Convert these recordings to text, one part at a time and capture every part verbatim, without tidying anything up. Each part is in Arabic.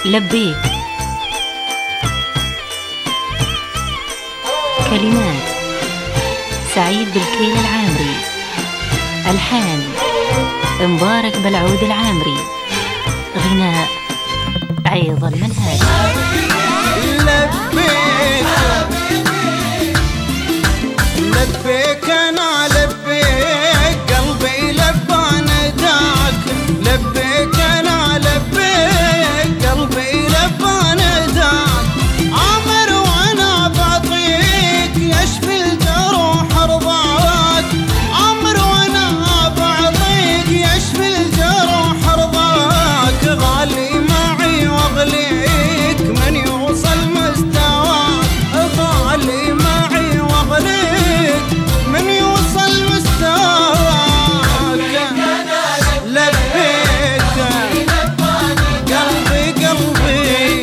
لبيك. كلمات سعيد بالكيل العامري. ألحان مبارك بالعود العامري. غناء عيض المنهاج. لبيك لبيك انا لبيك قلبي لبى نداك. لبيك انا لبيك قلبي لبى نداك. عامر وانا بعطيك يشفي الجروح رضاك. عامر وانا بعطيك يشفي الجروح رضاك. غالي معي واغليك من يوصل مستواك. غالي معي واغليك من يوصل مستواك. لبيك قلبي قلبي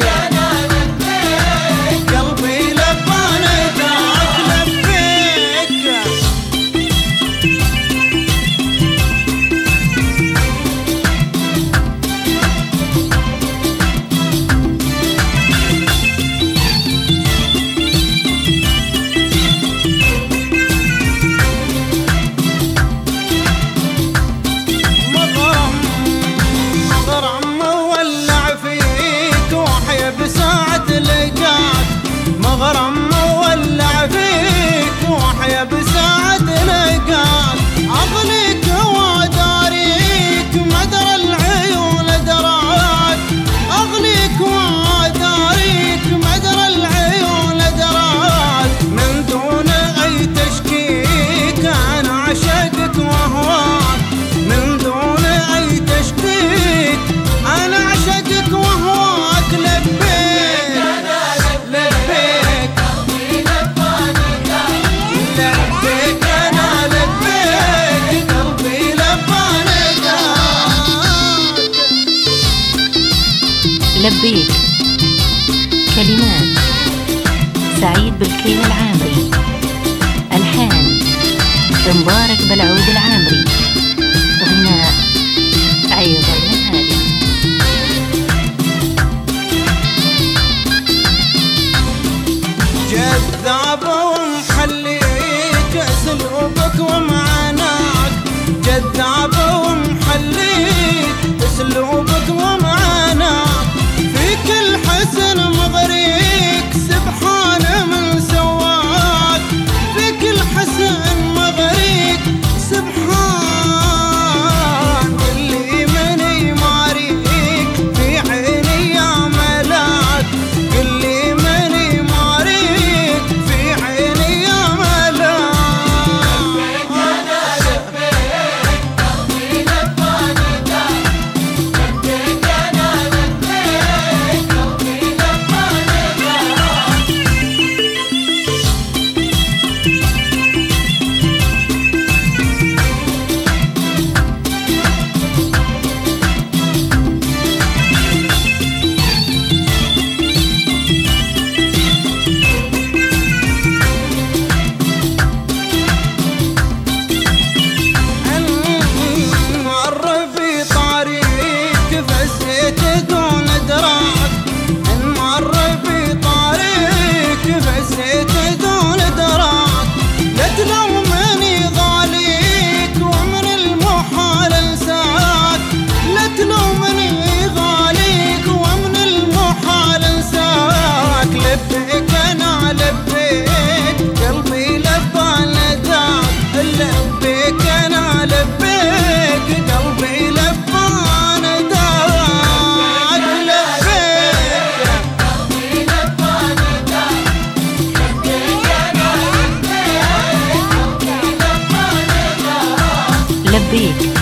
قلبي لبى نداك. لبيك مغرم مولع فيك وحيا بساعة لقاك. أغليك وداريك مدرى العيون دراك. أغليك وداريك مدرى العيون دراك. من دون أي تشكيك أنا عشقك وهواك. من دون أي تشكيك أنا عشقك وهواك. لبيك لبيك. كلمات سعيد بالكيل العامري. ألحان مبارك بالعود العامري. غناء عيض المنهاج. جذاب ومحليك اسلوبك ومعناك. جذاب ومحليك اسلوبك ومعناك. فيك الحسن مغريك سبحان من سواك. فيك الحسن مغريك سبحان اللي من يماريك في عيني يا ملاك. اللي من يماريك في عيني يا ملاك. لبيك انا لبيك قلبي لبى نداك. لبيك انا لبيك قلبي لبى نداك. لبيك.